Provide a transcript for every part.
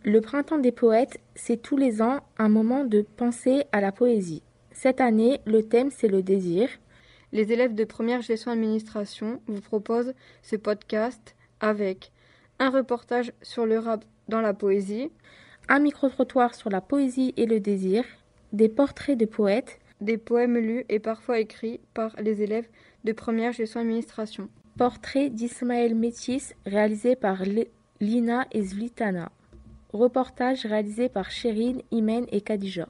Le printemps des poètes, c'est tous les ans un moment de penser à la poésie. Cette année, le thème c'est le désir. Les élèves de première gestion administration vous proposent ce podcast avec un reportage sur le rap dans la poésie, un micro-trottoir sur la poésie et le désir, des portraits de poètes, des poèmes lus et parfois écrits par les élèves de première gestion administration. Portrait d'Ismaël Métis réalisé par Lina et Zvlitana. Reportage réalisé par Chérine, Imen et Khadija.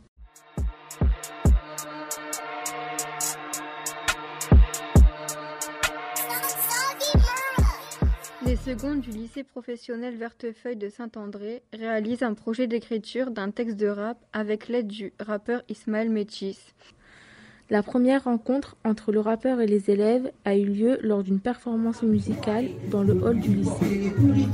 Les secondes du lycée professionnel Vertefeuille de Saint-André réalisent un projet d'écriture d'un texte de rap avec l'aide du rappeur Ismaël Métis. La première rencontre entre le rappeur et les élèves a eu lieu lors d'une performance musicale dans le hall du lycée.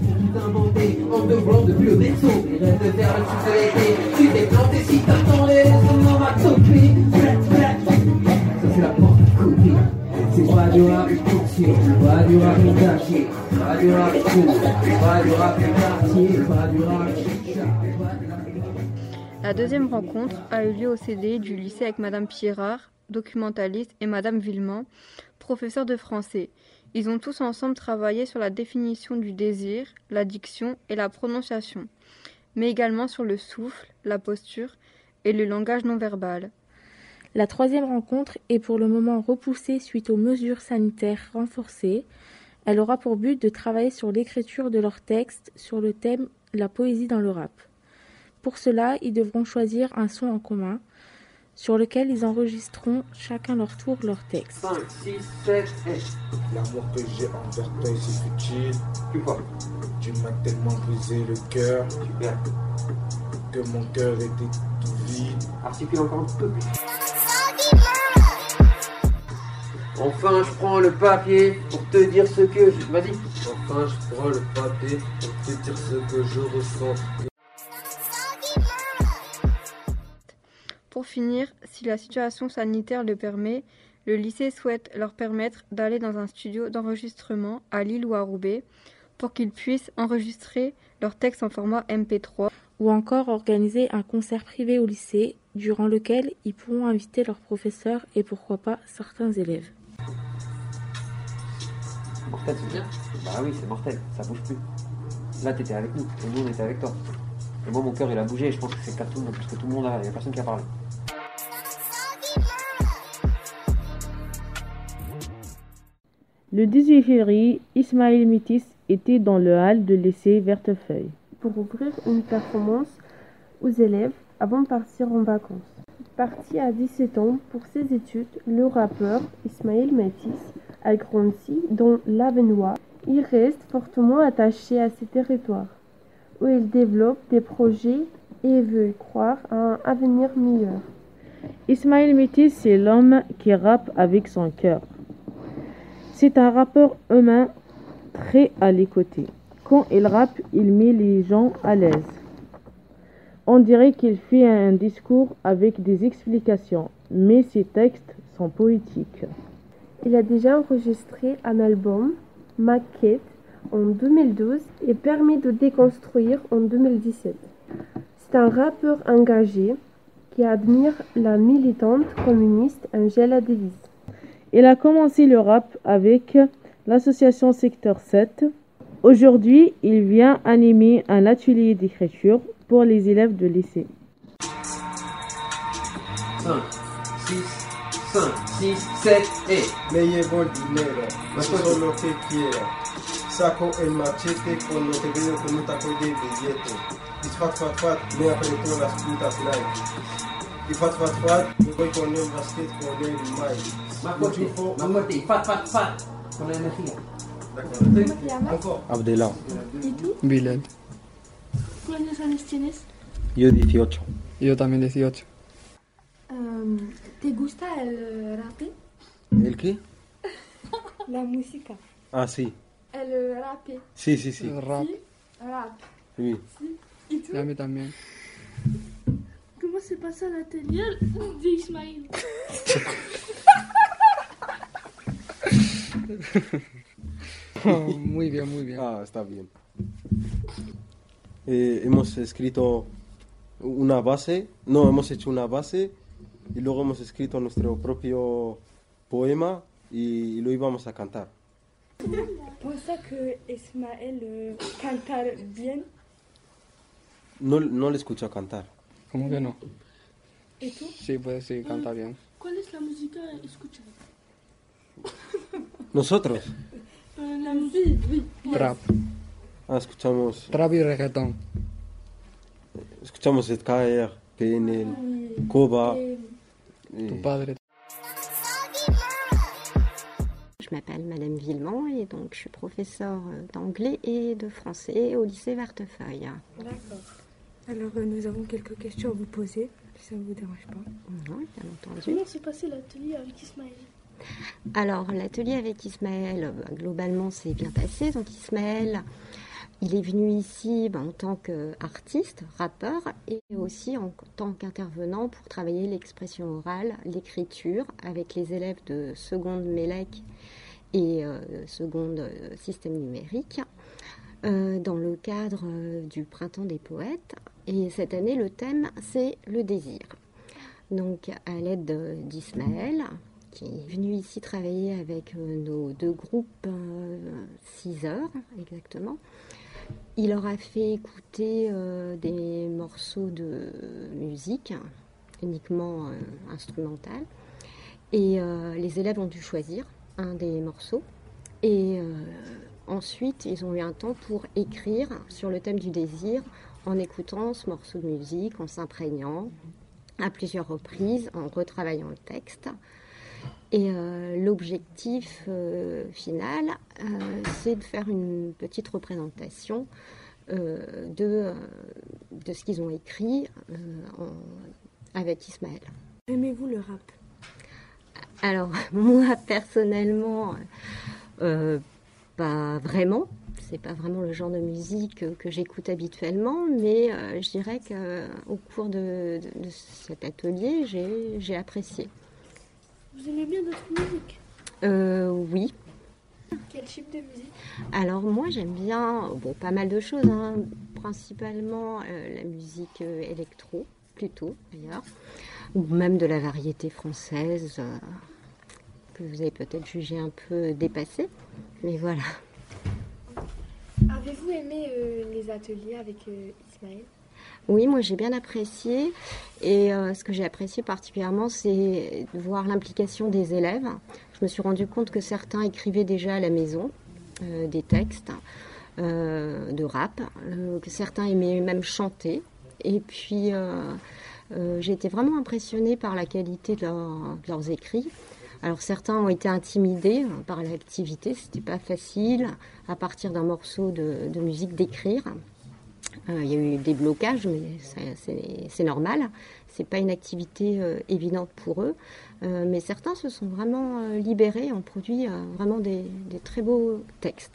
La deuxième rencontre a eu lieu au CDI du lycée avec Madame Pierrard, documentaliste, et Madame Villemont, professeure de français. Ils ont tous ensemble travaillé sur la définition du désir, la diction et la prononciation, mais également sur le souffle, la posture et le langage non verbal. La troisième rencontre est pour le moment repoussée suite aux mesures sanitaires renforcées. Elle aura pour but de travailler sur l'écriture de leur texte sur le thème « La poésie dans le rap ». Pour cela, ils devront choisir un son en commun sur lequel ils enregistreront chacun leur tour leur texte. 5, 6, 7 et... L'amour que j'ai envers toi c'est futile. Plus fort. Tu m'as tellement brisé le cœur. Super. Que mon cœur était tout vide. Articule encore un peu plus. Enfin, je prends le papier pour te dire ce que... Vas-y. Enfin, je prends le papier pour te dire ce que je ressens. Pour finir, si la situation sanitaire le permet, le lycée souhaite leur permettre d'aller dans un studio d'enregistrement à Lille ou à Roubaix pour qu'ils puissent enregistrer leurs textes en format MP3. Ou encore organiser un concert privé au lycée durant lequel ils pourront inviter leurs professeurs et pourquoi pas certains élèves. Mortel, c'est bien. Bah oui, c'est mortel, ça bouge plus. Là, t'étais avec nous, et nous, on était avec toi. Et moi, mon cœur, il a bougé, et je pense que c'est le cas de tout le monde, parce que tout le monde, il n'y a personne qui a parlé. Le 18 février, Ismaël Métis était dans le hall de lycée Vertefeuille pour ouvrir une performance aux élèves avant de partir en vacances. Parti à 17 ans pour ses études, le rappeur Ismaël Métis a grandi dans l'Avenois. Il reste fortement attaché à ses territoires, où il développe des projets et veut croire à un avenir meilleur. Ismaël Métis, c'est l'homme qui rappe avec son cœur. C'est un rappeur humain très à l'écouter. Quand il rappe, il met les gens à l'aise. On dirait qu'il fait un discours avec des explications, mais ses textes sont poétiques. Il a déjà enregistré un album, Maquette, en 2012 et Permis de déconstruire en 2017. C'est un rappeur engagé qui admire la militante communiste Angela Davis. Il a commencé le rap avec l'association Secteur 7. Aujourd'hui, il vient animer un atelier d'écriture pour les élèves de lycée. 5, 6, 7 et... Me llevo el dinero, eso es lo que quiero. Saco el machete cuando te veo con un taco de billete. Y fat, me apretó las putas Nike. Y fat, me voy con el basket con el Mike. Más fuerte, y fat, con la energía. Encore. Abdela. ¿Y tú? Bilal. ¿Cuántos años tienes? Yo 18. Yo también 18. ¿Te gusta el rap? ¿El qué? La música. Ah, sí. El rap. Sí. El rap. Sí, rap. Sí. Sí. ¿Y tú? Y a mí también. ¿Cómo se pasa el atelier de Ismaël? Oh, muy bien. Ah, está bien. hemos escrito una base, no, hemos hecho una base y luego hemos escrito nuestro propio poema y lo íbamos a cantar. ¿Piensa que Ismael canta bien? No le escucho cantar. ¿Cómo que no? ¿Y tú? Sí, pues sí, canta bien. ¿Cuál es la música escuchada? ¿Nosotros? La música, oui. Trap. Escuchamos Trap y reggaetón. Zkaer, PNL, Koba. Tu padre. Je m'appelle Madame Villemont et donc je suis professeure d'anglais et de français au lycée Vartefeuille. D'accord. Alors nous avons quelques questions à vous poser, si ça ne vous dérange pas. Non, bien entendu. Comment s'est passé l'atelier avec Ismaël? Alors l'atelier avec Ismaël, globalement c'est bien passé. Donc Ismaël, il est venu ici en tant qu'artiste, rappeur et aussi en tant qu'intervenant pour travailler l'expression orale, l'écriture avec les élèves de seconde Mélec et seconde système numérique dans le cadre du Printemps des poètes. Et cette année, le thème, c'est le désir. Donc, à l'aide d'Ismaël, qui est venu ici travailler avec nos deux groupes, 6 heures exactement, il leur a fait écouter des morceaux de musique, uniquement instrumentale. Et les élèves ont dû choisir un des morceaux. Et ensuite, ils ont eu un temps pour écrire sur le thème du désir en écoutant ce morceau de musique, en s'imprégnant à plusieurs reprises, en retravaillant le texte. Et l'objectif final, c'est de faire une petite représentation de ce qu'ils ont écrit avec Ismaël. Aimez-vous le rap? Alors, moi, personnellement, pas vraiment. C'est pas vraiment le genre de musique que j'écoute habituellement, mais je dirais qu'au cours de cet atelier, j'ai apprécié. Vous aimez bien d'autres musiques? Oui. Quel type de musique? Alors moi j'aime bien pas mal de choses, hein. Principalement la musique électro, plutôt d'ailleurs, ou même de la variété française que vous avez peut-être jugé un peu dépassée, mais voilà. Avez-vous aimé les ateliers avec Ismaël? Oui, moi j'ai bien apprécié et ce que j'ai apprécié particulièrement c'est de voir l'implication des élèves. Je me suis rendu compte que certains écrivaient déjà à la maison des textes de rap, que certains aimaient même chanter et puis j'ai été vraiment impressionnée par la qualité de leurs écrits. Alors certains ont été intimidés par l'activité, c'était pas facile à partir d'un morceau de musique d'écrire. Il y a eu des blocages, mais c'est normal. C'est pas une activité évidente pour eux. Mais certains se sont vraiment libérés et ont produit vraiment des très beaux textes.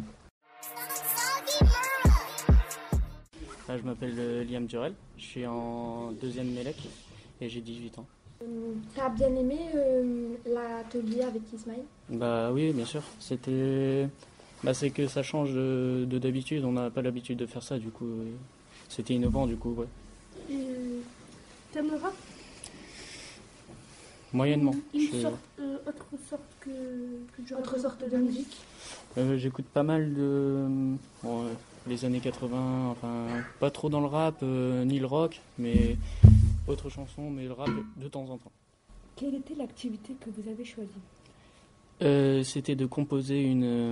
Je m'appelle Liam Durel, je suis en 2e Mélec et j'ai 18 ans. T'as bien aimé l'atelier avec Ismaël? Bah oui, bien sûr. C'était... c'est que ça change de d'habitude, on n'a pas l'habitude de faire ça, du coup c'était innovant, du coup, ouais. Et t'aimes le rap? Moyennement. Autre sorte de musique? J'écoute pas mal de... les années 80, enfin pas trop dans le rap, ni le rock, mais autre chanson, mais le rap de temps en temps. Quelle était l'activité que vous avez choisie? C'était de composer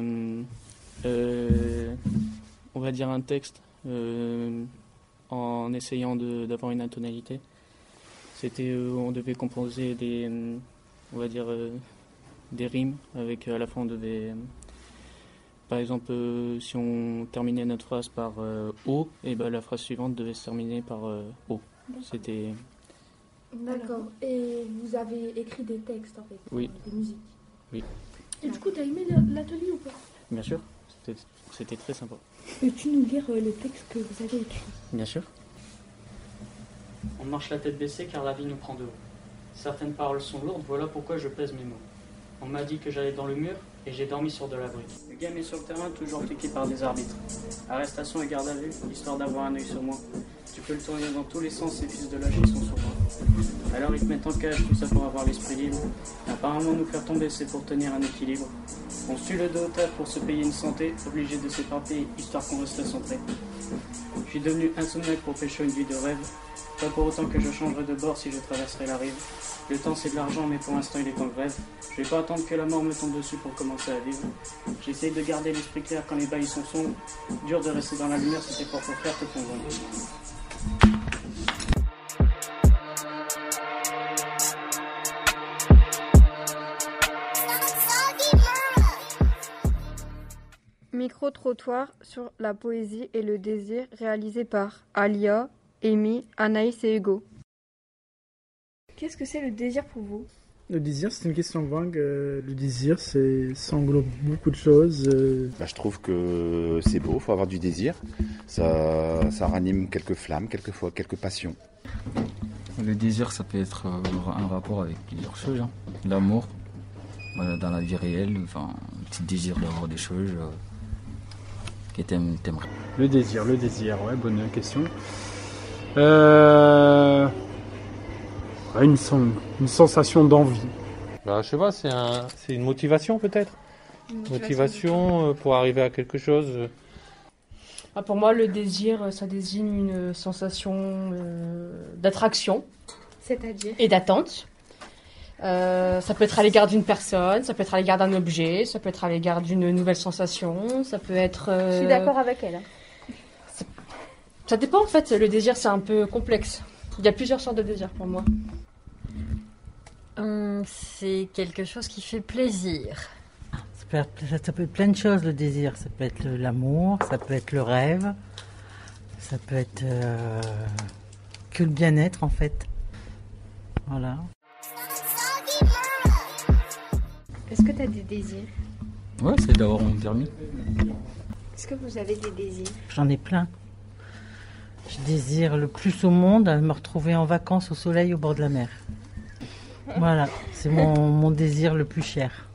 on va dire un texte en essayant d'avoir une intonalité. C'était, on devait composer on va dire des rimes avec à la fin on devait, par exemple, si on terminait notre phrase par O, et la phrase suivante devait se terminer par O. C'était. D'accord. Et vous avez écrit des textes en fait? Oui. Des musiques? Oui. Et du coup, t'as aimé l'atelier ou pas? Bien sûr, c'était très sympa. Peux-tu nous lire le texte que vous avez écrit? Bien sûr. On marche la tête baissée car la vie nous prend de haut. Certaines paroles sont lourdes, voilà pourquoi je pèse mes mots. On m'a dit que j'allais dans le mur, et j'ai dormi sur de la brique. Le game est sur le terrain, toujours cliqué par des arbitres. Arrestation et garde à vue, histoire d'avoir un œil sur moi. Tu peux le tourner dans tous les sens, ces fils de lâche ils sont sur moi. Alors ils te mettent en cage, tout ça pour avoir l'esprit libre. Apparemment nous faire tomber c'est pour tenir un équilibre. On se tue le dos au taf pour se payer une santé, obligé de s'éparpiller, histoire qu'on reste centré. Je suis devenu insomniaque pour pécho une vie de rêve. Pas pour autant que je changerai de bord si je traverserai la rive. Le temps c'est de l'argent mais pour l'instant il est en grève. Je vais pas attendre que la mort me tombe dessus pour commencer à vivre. J'essaye de garder l'esprit clair quand les bails sont sombres. Dur de rester dans la lumière, c'était fort pour faire te convaincre. Micro-trottoir sur la poésie et le désir réalisé par Alia, Amy, Anaïs et Hugo. Qu'est-ce que c'est le désir pour vous? Le désir, c'est une question vague. Le désir, ça englobe beaucoup de choses. Je trouve que c'est beau, il faut avoir du désir. Ça ranime quelques flammes, quelquefois quelques passions. Le désir, ça peut être un rapport avec plusieurs choses. L'amour, dans la vie réelle, un petit désir d'avoir des choses que t'aimerais. Le désir, ouais, bonne question. Une sensation d'envie. Je sais pas, c'est une motivation peut-être. Motivation pour arriver à quelque chose. Pour moi, le désir, ça désigne une sensation d'attraction. C'est-à-dire? Et d'attente. Ça peut être à l'égard d'une personne, ça peut être à l'égard d'un objet, ça peut être à l'égard d'une nouvelle sensation, ça peut être... Je suis d'accord avec elle. Ça dépend en fait, le désir c'est un peu complexe. Il y a plusieurs sortes de désirs pour moi. C'est quelque chose qui fait plaisir. Ça peut être plein de choses le désir. Ça peut être l'amour, ça peut être le rêve, ça peut être que le bien-être en fait. Voilà. Est-ce que tu as des désirs? Ouais, c'est d'avoir mon permis. Est-ce que vous avez des désirs? J'en ai plein. Je désire le plus au monde me retrouver en vacances au soleil au bord de la mer. Voilà, c'est mon désir le plus cher.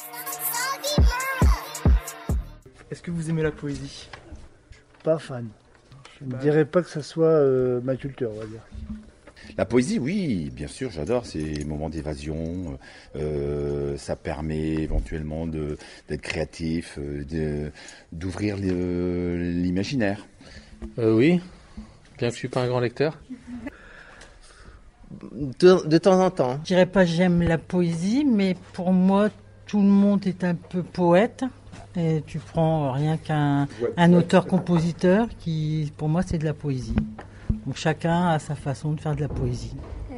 Est-ce que vous aimez la poésie? Pas fan. Je ne dirais pas que ça soit ma culture, on va dire. La poésie, oui, bien sûr, j'adore ces moments d'évasion. Ça permet éventuellement d'être créatif, d'ouvrir l'imaginaire. Oui, bien que je suis pas un grand lecteur. De temps en temps. Je dirais pas j'aime la poésie, mais pour moi, tout le monde est un peu poète. Et tu prends rien qu'un auteur-compositeur qui, pour moi, c'est de la poésie. Donc chacun a sa façon de faire de la poésie.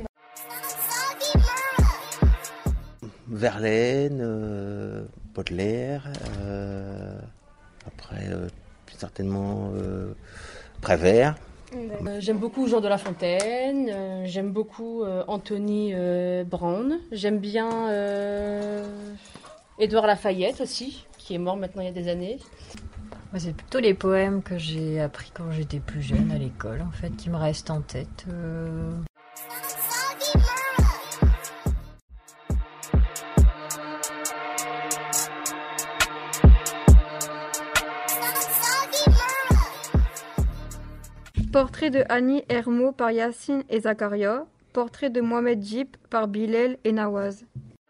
Verlaine, Baudelaire, après plus certainement Prévert. J'aime beaucoup Jean de La Fontaine, j'aime beaucoup Anthony Brown, j'aime bien Édouard Lafayette aussi, qui est mort maintenant il y a des années. Moi, c'est plutôt les poèmes que j'ai appris quand j'étais plus jeune à l'école, en fait, qui me restent en tête. Portrait de Annie Hermo par Yacine et Zakaria. Portrait de Mohamed Djib par Bilal et Nawaz.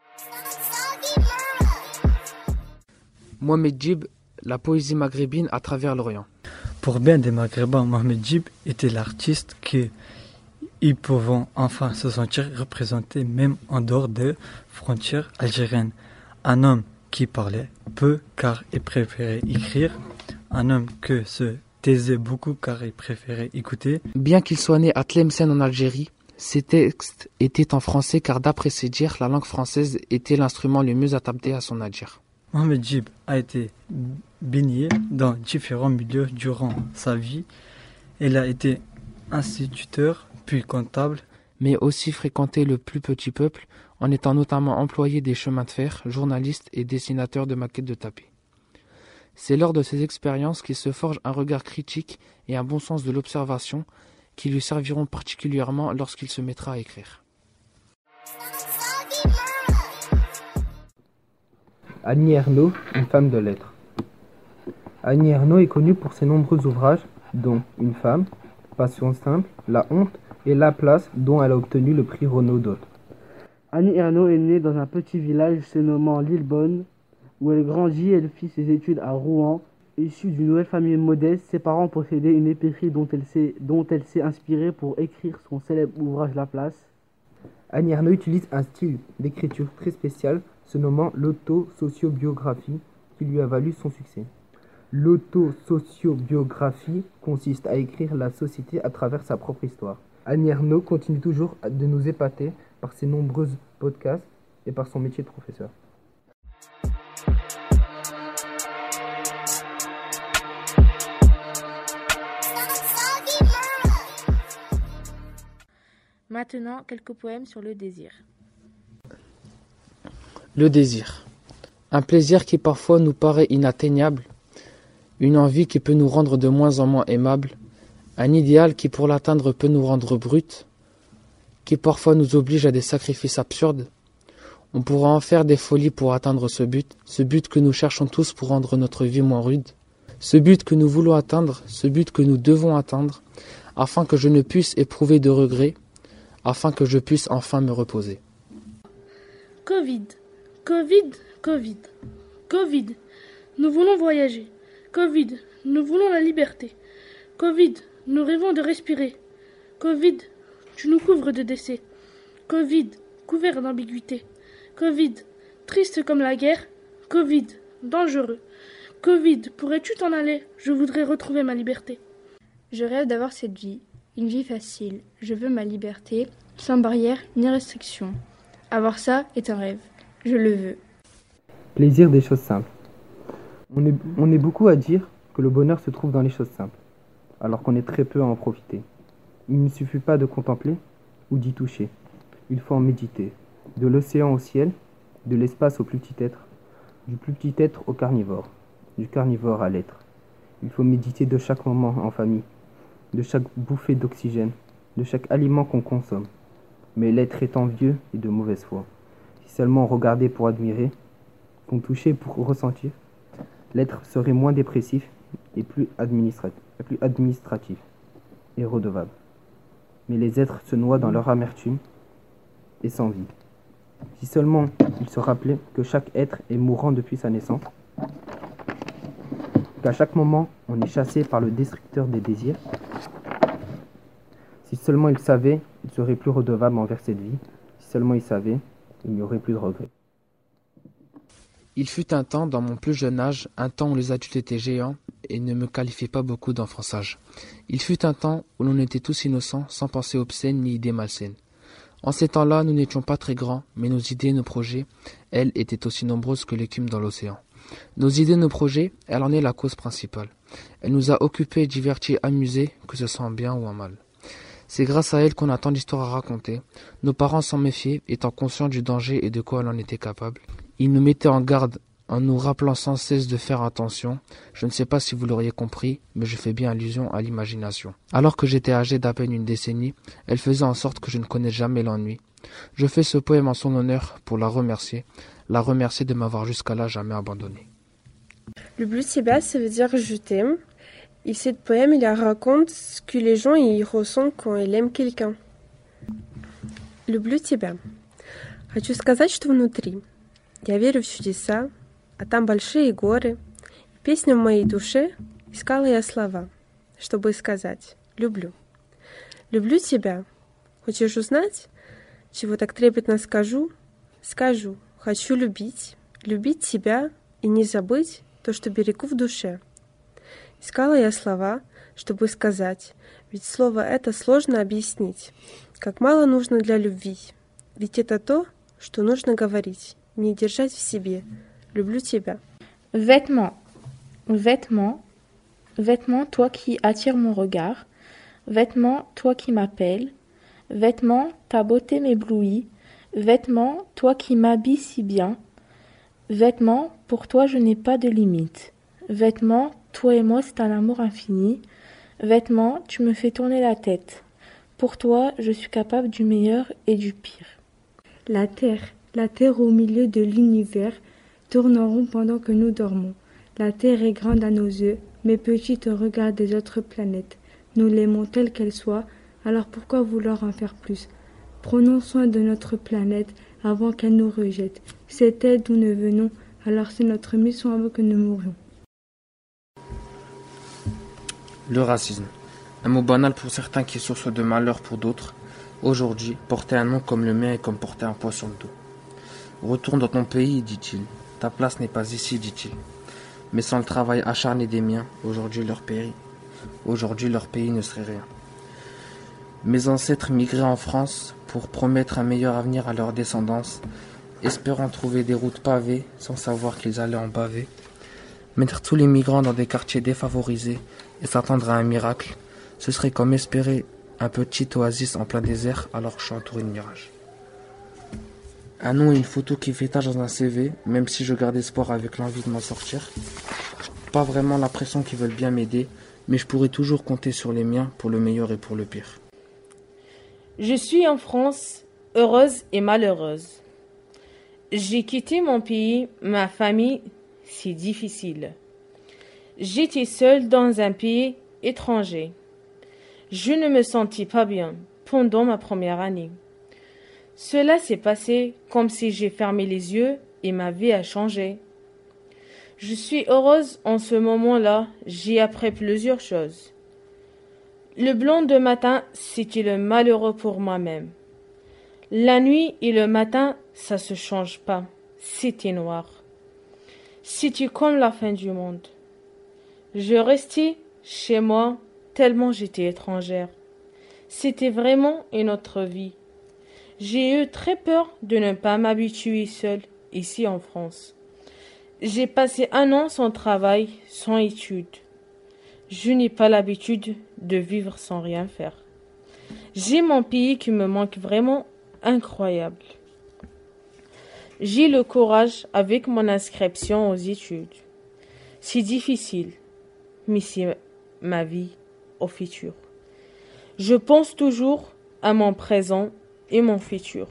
Mohamed Djib, la poésie maghrébine à travers l'Orient. Pour bien des Maghrébins, Mohamed Djib était l'artiste qu'ils pouvaient enfin se sentir représentés même en dehors des frontières algériennes. Un homme qui parlait peu car il préférait écrire, un homme que se taisait beaucoup car il préférait écouter. Bien qu'il soit né à Tlemcen en Algérie, ses textes étaient en français car d'après ses dires, la langue française était l'instrument le mieux adapté à son adir. Mohamed Djib a été baigné dans différents milieux durant sa vie. Il a été instituteur, puis comptable. Mais aussi fréquenté le plus petit peuple, en étant notamment employé des chemins de fer, journaliste et dessinateur de maquettes de tapis. C'est lors de ces expériences qu'il se forge un regard critique et un bon sens de l'observation qui lui serviront particulièrement lorsqu'il se mettra à écrire. Annie Ernaux, une femme de lettres. Annie Ernaux est connue pour ses nombreux ouvrages, dont Une femme, Passion simple, La honte et La place, dont elle a obtenu le prix Renaudot. Annie Ernaux est née dans un petit village se nommant Lillebonne, où elle grandit. Elle fit ses études à Rouen. Issue d'une nouvelle famille modeste, ses parents possédaient une épicerie dont elle s'est inspirée pour écrire son célèbre ouvrage La place. Annie Ernaux utilise un style d'écriture très spécial, se nommant l'autosociobiographie, qui lui a valu son succès. L'autosociobiographie consiste à écrire la société à travers sa propre histoire. Annie Ernaux continue toujours de nous épater par ses nombreux podcasts et par son métier de professeur. Maintenant, quelques poèmes sur le désir. Le désir. Un plaisir qui parfois nous paraît inatteignable, une envie qui peut nous rendre de moins en moins aimables, un idéal qui pour l'atteindre peut nous rendre brutes, qui parfois nous oblige à des sacrifices absurdes. On pourra en faire des folies pour atteindre ce but que nous cherchons tous pour rendre notre vie moins rude, ce but que nous voulons atteindre, ce but que nous devons atteindre, afin que je ne puisse éprouver de regrets, afin que je puisse enfin me reposer. Covid, Covid, Covid, Covid, nous voulons voyager. Covid, nous voulons la liberté. Covid, nous rêvons de respirer. Covid, tu nous couvres de décès. Covid, couvert d'ambiguïté. Covid, triste comme la guerre. Covid, dangereux. Covid, pourrais-tu t'en aller? Je voudrais retrouver ma liberté. Je rêve d'avoir cette vie. Une vie facile. Je veux ma liberté, sans barrière ni restriction. Avoir ça est un rêve. Je le veux. Plaisir des choses simples. On est beaucoup à dire que le bonheur se trouve dans les choses simples, alors qu'on est très peu à en profiter. Il ne suffit pas de contempler ou d'y toucher. Il faut en méditer. De l'océan au ciel, de l'espace au plus petit être, du plus petit être au carnivore, du carnivore à l'être. Il faut méditer de chaque moment en famille, de chaque bouffée d'oxygène, de chaque aliment qu'on consomme. Mais l'être est envieux et de mauvaise foi. Si seulement on regardait pour admirer, qu'on touchait pour ressentir, l'être serait moins dépressif et plus administratif et redevable. Mais les êtres se noient dans leur amertume et sans vie. Si seulement ils se rappelaient que chaque être est mourant depuis sa naissance, qu'à chaque moment on est chassé par le destructeur des désirs. Si seulement ils savaient, ils seraient plus redevables envers cette vie. Si seulement ils savaient, il n'y aurait plus de regrets. Il fut un temps, dans mon plus jeune âge, un temps où les adultes étaient géants et ne me qualifiaient pas beaucoup d'enfant sage. Il fut un temps où l'on était tous innocents, sans pensée obscène ni idées malsaines. En ces temps-là, nous n'étions pas très grands, mais nos idées, nos projets, elles, étaient aussi nombreuses que l'écume dans l'océan. Nos idées, nos projets, elle en est la cause principale. Elle nous a occupés, divertis, amusés, que ce soit en bien ou en mal. C'est grâce à elle qu'on a tant d'histoires à raconter. Nos parents s'en méfiaient, étant conscients du danger et de quoi elle en était capable. Ils nous mettaient en garde en nous rappelant sans cesse de faire attention. Je ne sais pas si vous l'auriez compris, mais je fais bien allusion à l'imagination. Alors que j'étais âgé d'à peine une décennie, elle faisait en sorte que je ne connaisse jamais l'ennui. Je fais ce poème en son honneur pour la remercier de m'avoir jusqu'à là jamais abandonné. Le bleu Tibet, ça veut dire je t'aime. Et ce poème, il raconte ce que les gens ils ressentent quand ils aiment quelqu'un. Люблю тебя. Хочу сказать, что внутри. Я верю в чудеса, а там большие горы. Песня в моей душе, искала я слова, чтобы сказать «люблю». Люблю тебя. Хочешь узнать, чего так трепетно скажу? Скажу. Хочу любить тебя и не забыть то, что берегу в душе. Искала я слова, чтобы сказать, ведь слово это сложно объяснить, как мало нужно для любви. Ведь это то, что нужно говорить, не держать в себе. Люблю тебя. Vêtements. Vêtements. Vêtements, toi qui attires mon regard. Vêtements, toi qui m'appelles. Vêtements, ta beauté m'éblouit. Vêtements, toi qui m'habilles si bien. Vêtements, pour toi je n'ai pas de limite. Vêtements, toi et moi c'est un amour infini. Vêtements, tu me fais tourner la tête. Pour toi, je suis capable du meilleur et du pire. La terre au milieu de l'univers, tourneront pendant que nous dormons. La Terre est grande à nos yeux, mais petite au regard des autres planètes. Nous l'aimons telle qu'elle soit, alors pourquoi vouloir en faire plus? Prenons soin de notre planète avant qu'elle nous rejette. C'est elle d'où nous venons, alors c'est notre mission avant que nous mourions. Le racisme. Un mot banal pour certains qui est source de malheur pour d'autres. Aujourd'hui, porter un nom comme le mien est comme porter un poids sur le dos. Retourne dans ton pays, dit-il. Ta place n'est pas ici, dit-il. Mais sans le travail acharné des miens, aujourd'hui leur pays ne serait rien. Mes ancêtres migraient en France pour promettre un meilleur avenir à leur descendance, espérant trouver des routes pavées sans savoir qu'ils allaient en baver. Mettre tous les migrants dans des quartiers défavorisés et s'attendre à un miracle, ce serait comme espérer un petit oasis en plein désert alors que je suis entouré de mirages. Un nom et une photo qui fait tâche dans un CV, même si je garde espoir avec l'envie de m'en sortir. Pas vraiment l'impression qu'ils veulent bien m'aider, mais je pourrais toujours compter sur les miens pour le meilleur et pour le pire. Je suis en France, heureuse et malheureuse. J'ai quitté mon pays, ma famille, c'est difficile. J'étais seule dans un pays étranger. Je ne me sentis pas bien pendant ma première année. Cela s'est passé comme si j'ai fermé les yeux et ma vie a changé. Je suis heureuse en ce moment-là, j'ai appris plusieurs choses. Le blanc de matin, c'était le malheureux pour moi-même. La nuit et le matin, ça se change pas, c'était noir. C'était comme la fin du monde. Je restais chez moi tellement j'étais étrangère. C'était vraiment une autre vie. J'ai eu très peur de ne pas m'habituer seule ici en France. J'ai passé 1 an sans travail, sans études. Je n'ai pas l'habitude de vivre sans rien faire. J'ai mon pays qui me manque vraiment incroyable. J'ai le courage avec mon inscription aux études. C'est difficile, mais c'est ma vie au futur. Je pense toujours à mon présent et mon futur.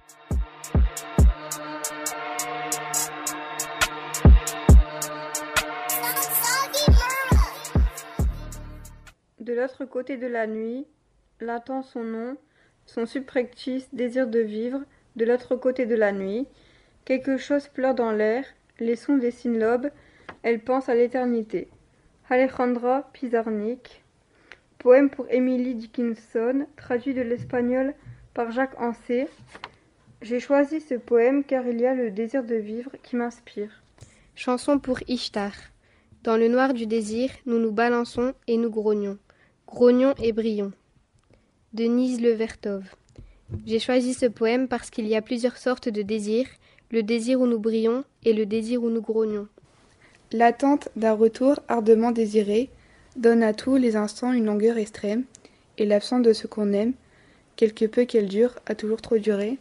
De l'autre côté de la nuit, l'attend son nom, son subrectus désir de vivre. De l'autre côté de la nuit, quelque chose pleure dans l'air, les sons dessinent l'aube, elle pense à l'éternité. Alejandra Pizarnik. Poème pour Emily Dickinson, traduit de l'espagnol par Jacques Ancet. J'ai choisi ce poème car il y a le désir de vivre qui m'inspire. Chanson pour Ishtar. Dans le noir du désir, nous nous balançons et nous grognons. Grognons et brillons. Denise Levertov. J'ai choisi ce poème parce qu'il y a plusieurs sortes de désirs, le désir où nous brillons et le désir où nous grognons. L'attente d'un retour ardemment désiré donne à tous les instants une longueur extrême, et l'absence de ce qu'on aime, quelque peu qu'elle dure, a toujours trop duré.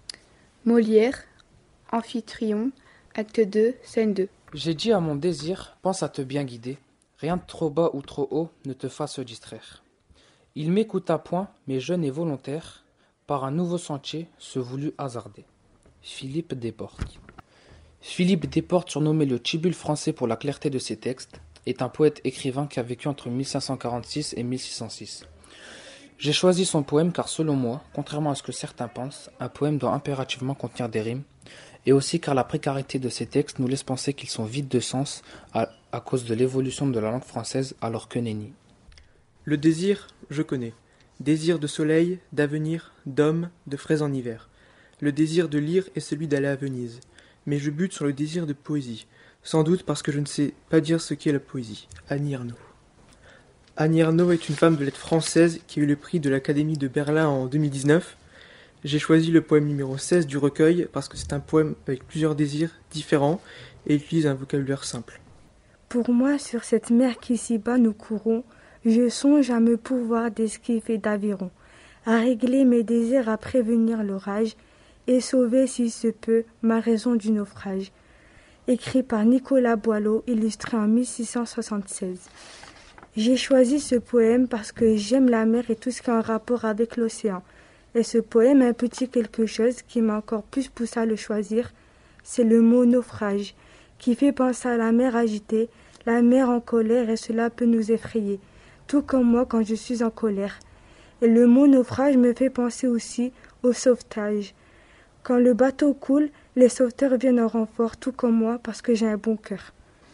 Molière, Amphitryon, acte 2, scène 2. J'ai dit à mon désir, pense à te bien guider, rien de trop bas ou trop haut ne te fasse distraire. Il m'écouta point, mais jeune et volontaire, par un nouveau sentier se voulut hasarder. Philippe Desportes. Philippe Desportes, surnommé le Tibulle français pour la clarté de ses textes, est un poète-écrivain qui a vécu entre 1546 et 1606. J'ai choisi son poème car selon moi, contrairement à ce que certains pensent, un poème doit impérativement contenir des rimes, et aussi car la précarité de ces textes nous laisse penser qu'ils sont vides de sens à cause de l'évolution de la langue française alors que nenni. Le désir, je connais. Désir de soleil, d'avenir, d'homme, de fraises en hiver. Le désir de lire est celui d'aller à Venise. Mais je bute sur le désir de poésie, sans doute parce que je ne sais pas dire ce qu'est la poésie. Annie Ernaux. Annie Ernaux est une femme de lettres française qui a eu le prix de l'Académie de Berlin en 2019. J'ai choisi le poème numéro 16 du recueil parce que c'est un poème avec plusieurs désirs différents et utilise un vocabulaire simple. Pour moi, sur cette mer qu'ici-bas nous courons, je songe à me pourvoir d'esquifs et d'avirons, à régler mes désirs, à prévenir l'orage, et sauver, si se peut, ma raison du naufrage. Écrit par Nicolas Boileau, illustré en 1676. J'ai choisi ce poème parce que j'aime la mer et tout ce qui a un rapport avec l'océan. Et ce poème a un petit quelque chose qui m'a encore plus poussé à le choisir, c'est le mot naufrage. qui fait penser à la mer agitée, la mer en colère, et cela peut nous effrayer, tout comme moi quand je suis en colère. Et le mot naufrage me fait penser aussi au sauvetage. Quand le bateau coule, les sauveteurs viennent en renfort, tout comme moi, parce que j'ai un bon cœur.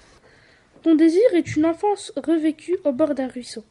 Ton désir est une enfance revécue au bord d'un ruisseau.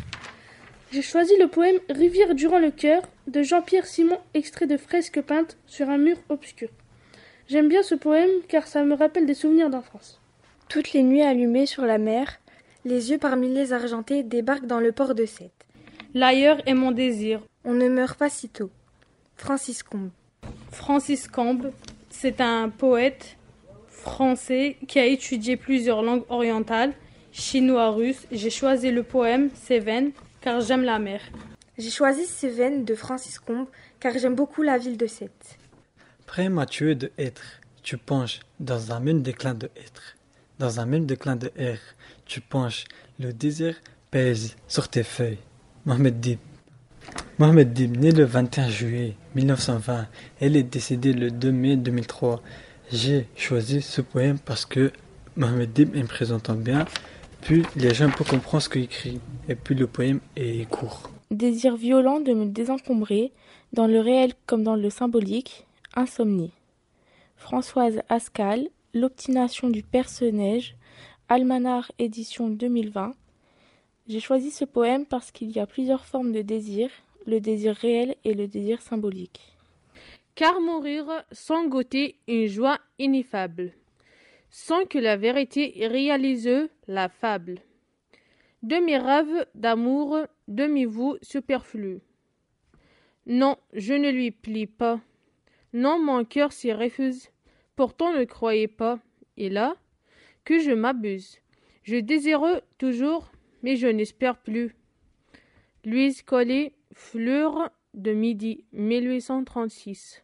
J'ai choisi le poème Rivière durant le cœur de Jean-Pierre Simon, extrait de fresques peintes sur un mur obscur. J'aime bien ce poème car ça me rappelle des souvenirs d'enfance. Toutes les nuits allumées sur la mer, les yeux par milliers argentés débarquent dans le port de Sète. L'ailleurs est mon désir. On ne meurt pas si tôt. Francis Combes. Francis Combes, c'est un poète français qui a étudié plusieurs langues orientales, chinois, russe. J'ai choisi le poème Cévennes car j'aime la mer. J'ai choisi Cévennes de Francis Combes car j'aime beaucoup la ville de Sète. Prématuré de être, tu penches dans un même déclin de être. Dans un même déclin de air, tu penches, le désir pèse sur tes feuilles. Mohamed Dib. Mohamed Dib, né le 21 juillet 1920, elle est décédée le 2 mai 2003. J'ai choisi ce poème parce que Mohamed Dib me présentant bien, puis les gens peuvent comprendre ce qu'il écrit, et puis le poème est court. Désir violent de me désencombrer, dans le réel comme dans le symbolique, insomnie. Françoise Ascal, L'obstination du Perce-Neige, Almanach édition 2020. J'ai choisi ce poème parce qu'il y a plusieurs formes de désir, le désir réel et le désir symbolique. Car mourir sans goûter une joie ineffable, sans que la vérité réalise la fable. Demi-rêve d'amour, demi-vous superflu. Non, je ne lui plie pas. Non, mon cœur s'y refuse. Pourtant ne croyez pas, et là, que je m'abuse. Je désire toujours, mais je n'espère plus. Louise Collet, Fleur de midi, 1836.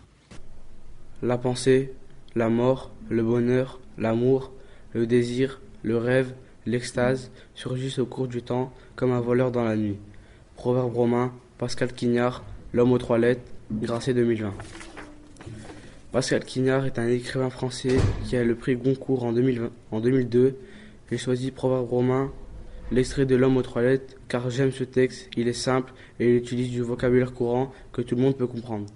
La pensée, la mort, le bonheur, l'amour, le désir, le rêve, l'extase surgissent au cours du temps comme un voleur dans la nuit. Proverbe romain, Pascal Quignard, L'homme aux trois lettres, Grasset 2020. Pascal Quignard est un écrivain français qui a le prix Goncourt en 2002. J'ai choisi Proverbe romain, l'extrait de L'homme aux trois lettres, car j'aime ce texte, il est simple et il utilise du vocabulaire courant que tout le monde peut comprendre.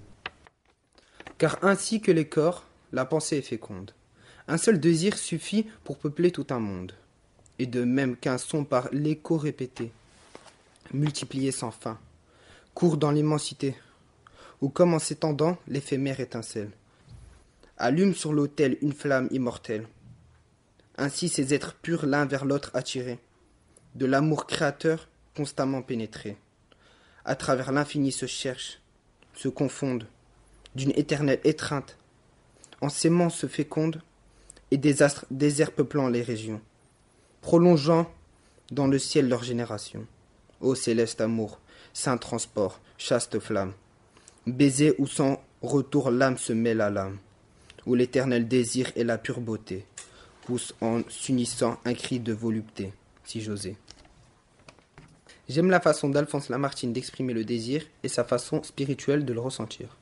Car ainsi que les corps, la pensée est féconde. Un seul désir suffit pour peupler tout un monde. Et de même qu'un son par l'écho répété, multiplié sans fin, court dans l'immensité, ou comme en s'étendant l'éphémère étincelle, allume sur l'autel une flamme immortelle. Ainsi ces êtres purs l'un vers l'autre attirés, de l'amour créateur constamment pénétrés, à travers l'infini se cherchent, se confondent, d'une éternelle étreinte, en s'aimant se fécondent, et des astres déserts peuplant les régions, prolongeant dans le ciel leur génération. Ô céleste amour, saint transport, chaste flamme, baiser où sans retour l'âme se mêle à l'âme, où l'éternel désir et la pure beauté poussent en s'unissant un cri de volupté, si j'osais. J'aime la façon d'Alphonse Lamartine d'exprimer le désir et sa façon spirituelle de le ressentir.